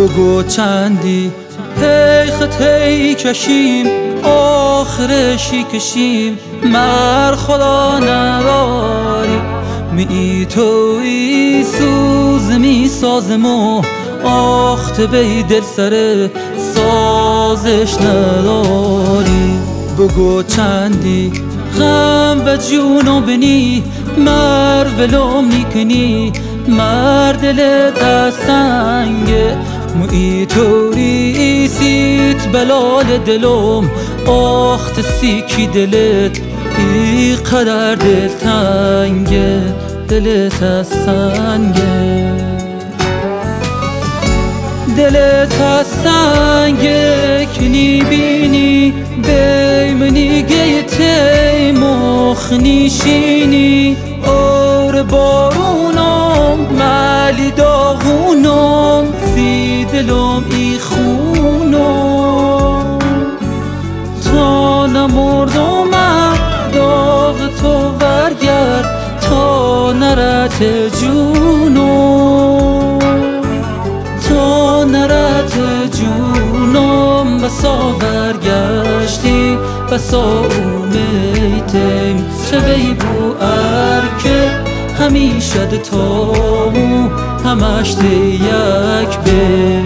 بگو چندی هی خط هی کشیم آخرشی کشیم مر خدا نواری می توی سوز می سازمو آخت بی دل سر سازش نداری بگو چندی غم و جونو بینی مر ولوم نیکنی مر دلت از سنگه موی توری سیت بلال دلم آخت سیکی دلت ای قدر دل تنگه دلت از سنگه دلت از سنگه کنی بینی بیمنی گیتی مخ نیشینی اور بارونم ملی داغونم سی دلم ای خونم تا نمردم داغ تو برگرد تا نرت جونم تا نرت جونم بسا برگشتی بسا امیتیم شوی بو ارکه همیشه دتامو همش یک به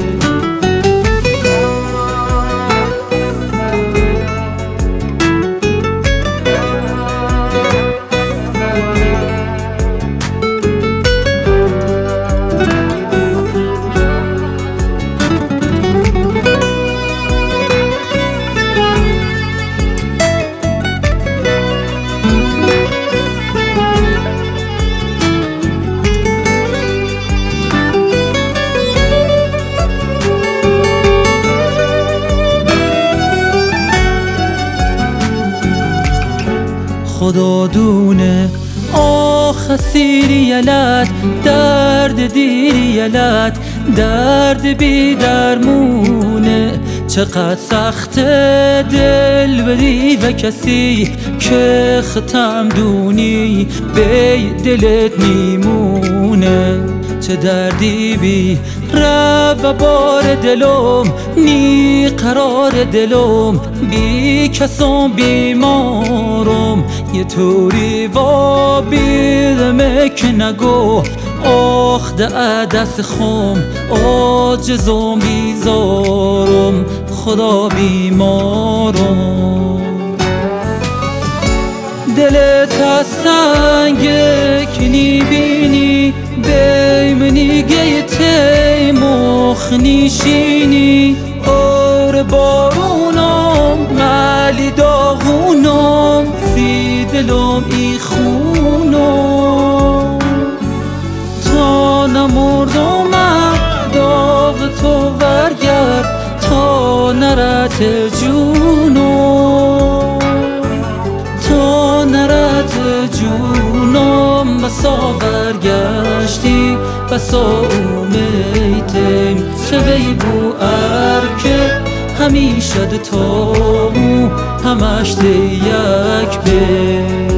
خدا دونه آخ سیریلت درد دیریلت درد بی درمونه چقدر سخت دل بری و کسی که ختم دونی بی دلت میمونه چه دردی بی رب و بار دلم نی قرار دلم بی کسم بیمارم یه طوری و بیدمه که نگو آخ ده دست خم آجزم بیزارم خدا بیمارم دلت از سنگه کنی بینی بیمنی گیتی مخ نیشینی اور بارونم ملی داغونم سی دلم ای خونم تا نمردم داغ تو برگرد تا نرت جونم تا نرت جونم بسا برگشتی بسا امیتیم شوی بو ارکه همیشه دتامو همش یک به